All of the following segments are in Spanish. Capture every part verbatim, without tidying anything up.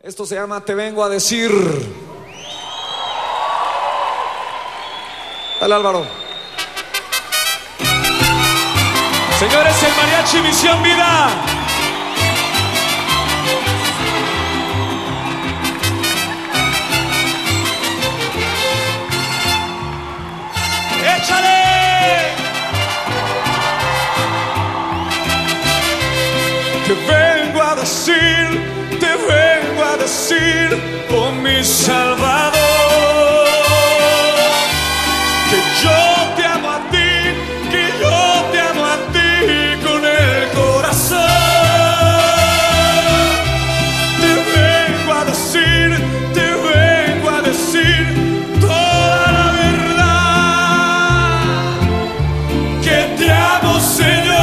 Esto se llama Te Vengo a Decir. Dale, Álvaro. Señores, el Mariachi Misión Vida. ¡Échale! Te vengo a decir, te vengo a decir, oh mi Salvador, que yo te amo a ti, que yo te amo a ti con el corazón. Te vengo a decir, te vengo a decir toda la verdad, que te amo, Señor.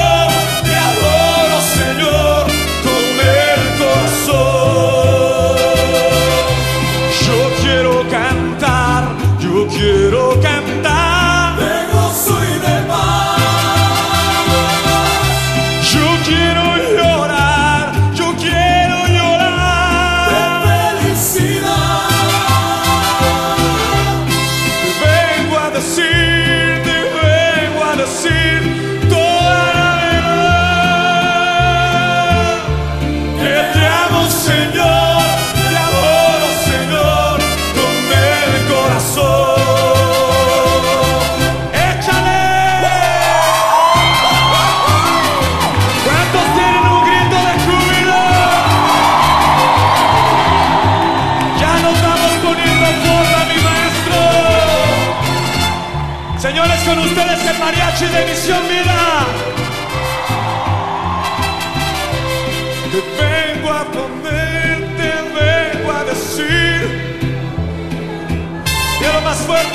Quiero cantar de gozo y de paz. Yo quiero llorar, yo quiero llorar de felicidad. Te vengo a decir, te vengo a decir toda la verdad, que te amo, Señor, te adoro, Señor, con el corazón. Señores, con ustedes el Mariachi de Misión Vida. Te vengo a poner, te vengo a decir, quiero más fuerte,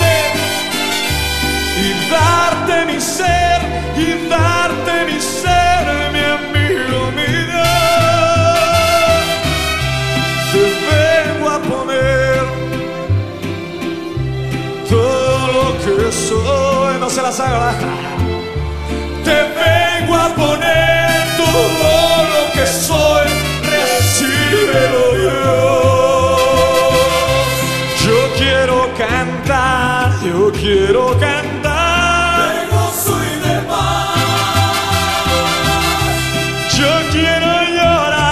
y darte mi ser, y darte mi ser, mi amigo, mi Dios. Te vengo a poner todo lo que soy, no se las haga. Te vengo a poner todo lo que soy, recíbelo, Dios. Yo quiero cantar, yo quiero cantar de gozo y de paz. Yo quiero llorar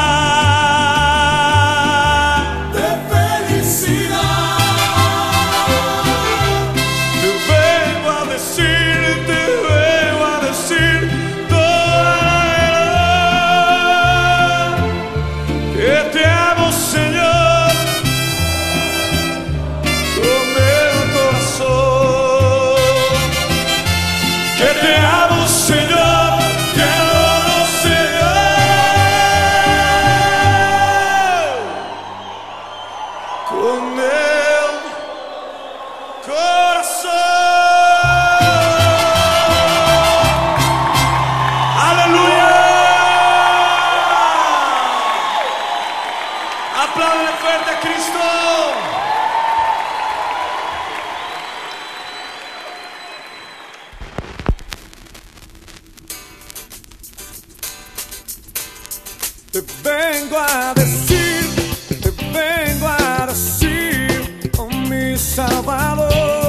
de felicidad. ¡Apláudale fuerte a Cristo! Te vengo a decir, te vengo a decir, oh mi Salvador,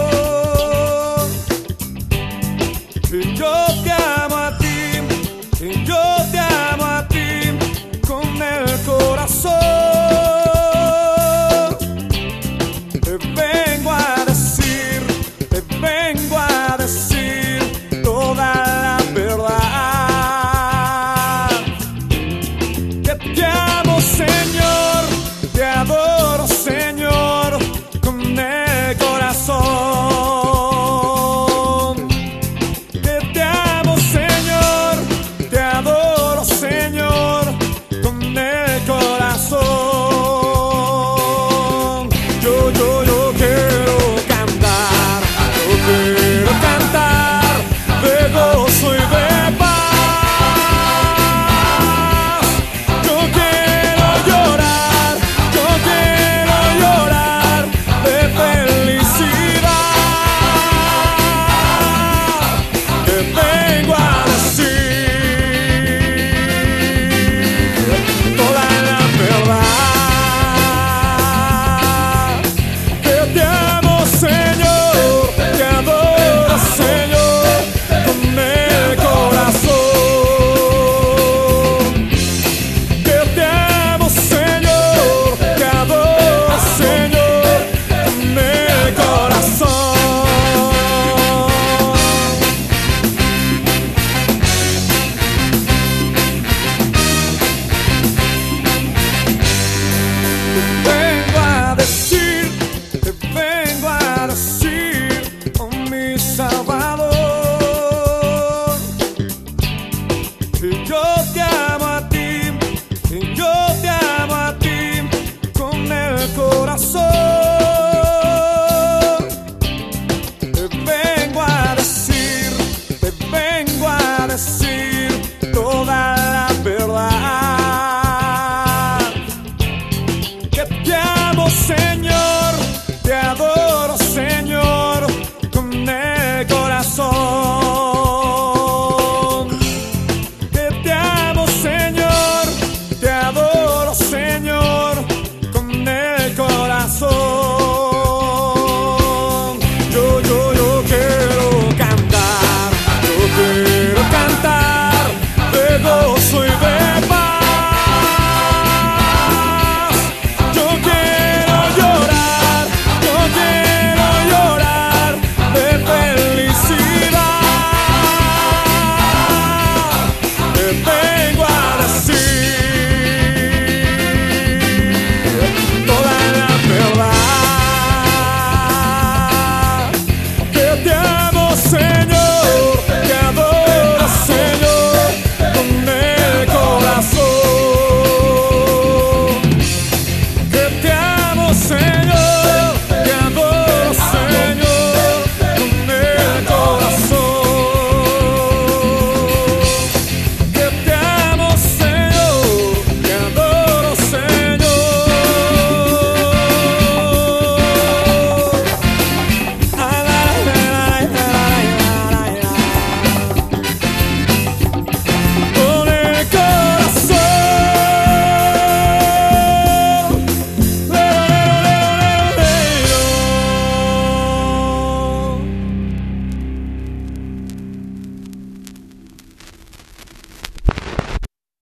que yo te amo a ti, que yo te amo a ti con el corazón. Te vengo a decir, te vengo a decir toda la verdad, que te amo, Señor. que te amo, Señor.